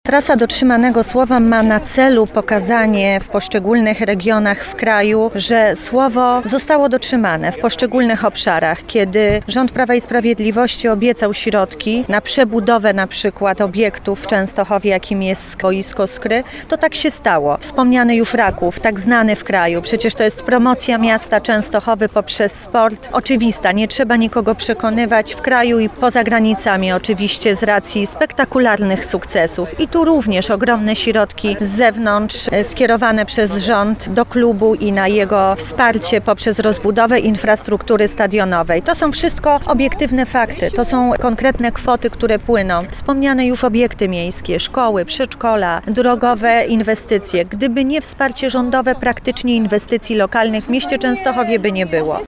Trasa dotrzymanego słowa ma na celu pokazanie w poszczególnych regionach w kraju, że słowo zostało dotrzymane w poszczególnych obszarach. Kiedy rząd Prawa i Sprawiedliwości obiecał środki na przebudowę na przykład obiektów w Częstochowie, jakim jest boisko Skry, to tak się stało. Wspomniany już Raków, tak znany w kraju, przecież to jest promocja miasta Częstochowy poprzez sport. Oczywista, nie trzeba nikogo przekonywać w kraju i poza granicami oczywiście z racji spektakularnych sukcesów. I tu również ogromne środki z zewnątrz skierowane przez rząd do klubu i na jego wsparcie poprzez rozbudowę infrastruktury stadionowej. To są wszystko obiektywne fakty, to są konkretne kwoty, które płyną. Wspomniane już obiekty miejskie, szkoły, przedszkola, drogowe inwestycje. Gdyby nie wsparcie rządowe, praktycznie inwestycji lokalnych w mieście Częstochowie by nie było.